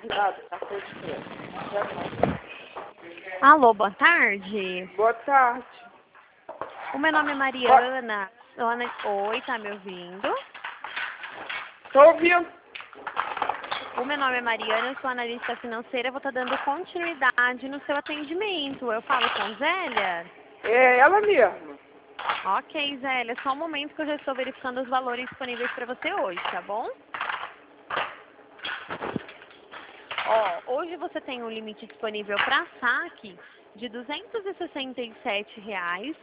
Nada, tá com diferença. Alô, boa tarde. Boa tarde. O meu nome é Mariana. Oi, tá me ouvindo? Tô ouvindo. O meu nome é Mariana, eu sou analista financeira, vou estar dando continuidade no seu atendimento. Eu falo com Zélia? É ela mesma. Ok, Zélia, só um momento que eu já estou verificando os valores disponíveis para você hoje, tá bom? Ó, hoje você tem um limite disponível para saque de R$ 267,07.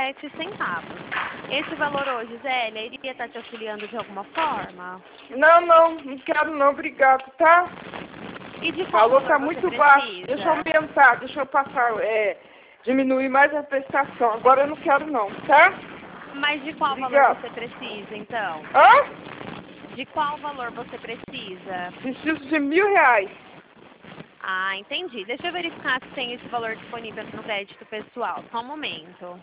Esse valor hoje, Zélia, iria estar te auxiliando de alguma forma? Não quero não, obrigado, tá? E de qual Valor valor tá você muito precisa? baixo. Deixa eu aumentar, deixa eu passar, diminuir mais a prestação. Agora eu não quero não, tá? Mas de qual valor Obrigado. você precisa, então? Hã? De qual valor você precisa? Preciso de R$ 1.000. Ah, entendi. Deixa eu verificar se tem esse valor disponível no crédito pessoal. Só um momento.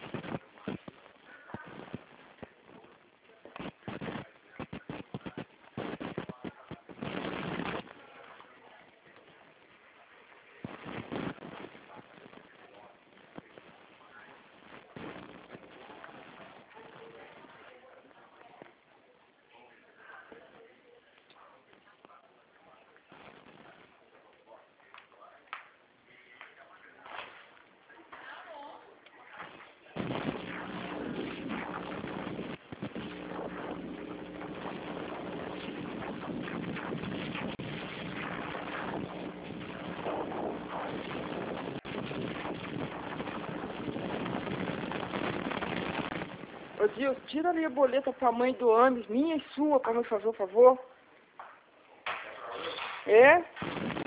Ô Dilson, tira ali a boleta pra mãe do Ames, minha e sua, pra me fazer o favor. É?